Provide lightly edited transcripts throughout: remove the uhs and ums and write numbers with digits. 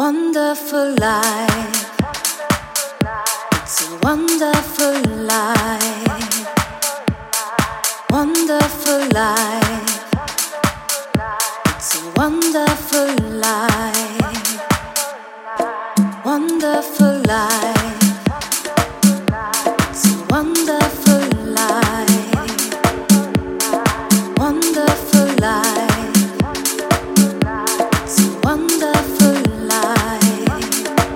wonderful life. It's a wonderful life. Wonderful life. It's a wonderful life. Wonderful life. It's a wonderful life. Wonderful life. It's a wonderful life.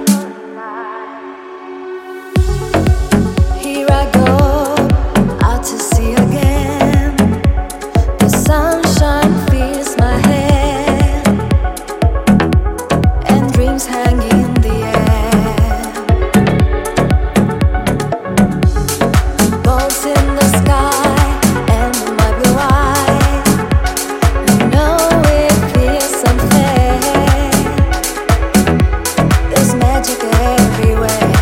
Here I go out to sea again. The sunshine fills my head, and dreams hang in the air. Balls in the sky and my blue eye. You know it feels unfair. There's magic everywhere.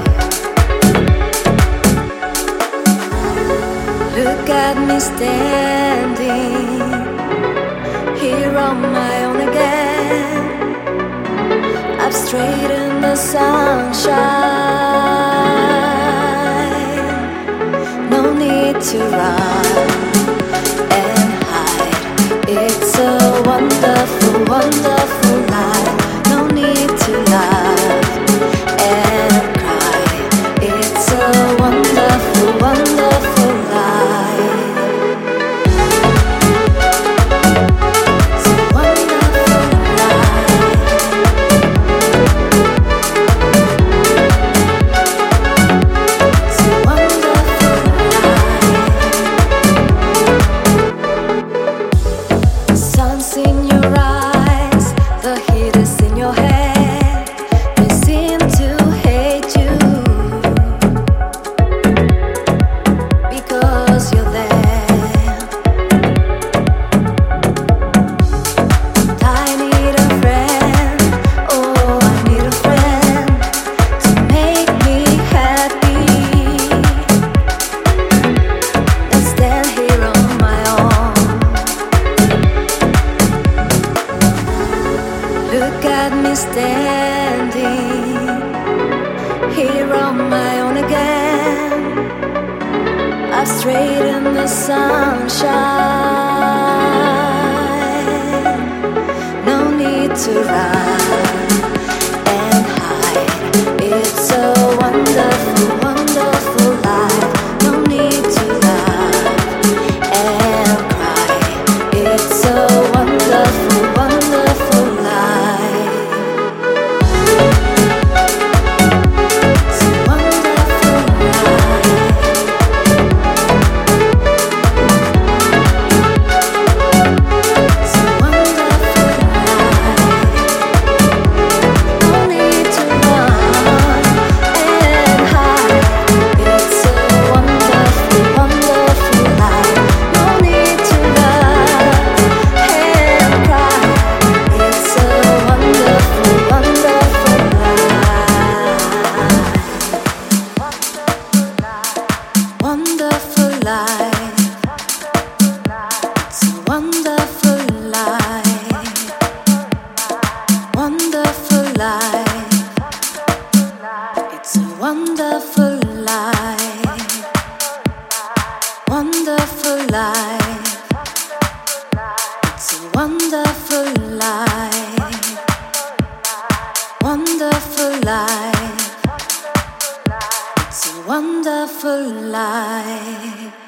Look at me standing here on my own again. Up straight in the sunshine. No need to run and hide. It's a wonderful, wonderful life. No need to laugh and cry. It's a wonderful, wonderful life. It's a wonderful life. It's a wonderful life. The sun's in your eyes, the heat is in your head. They seem to hate you because you're there. I need a friend, oh I need a friend to make me happy. Let's stand here on my own. Look at me standing here on my own again. Up straight in the sunshine. No need to run and hide. It's a wonderful, wonderful life. No need to laugh and cry. It's a wonderful, wonderful life. It's a wonderful life. It's a wonderful life. No need to run and hide. It's a wonderful, wonderful life. No need to laugh and cry. It's a wonderful, wonderful life. Wonderful life. It's a wonderful life. Wonderful life. It's a wonderful life. Wonderful life. It's a wonderful life. Wonderful life. It's a wonderful life.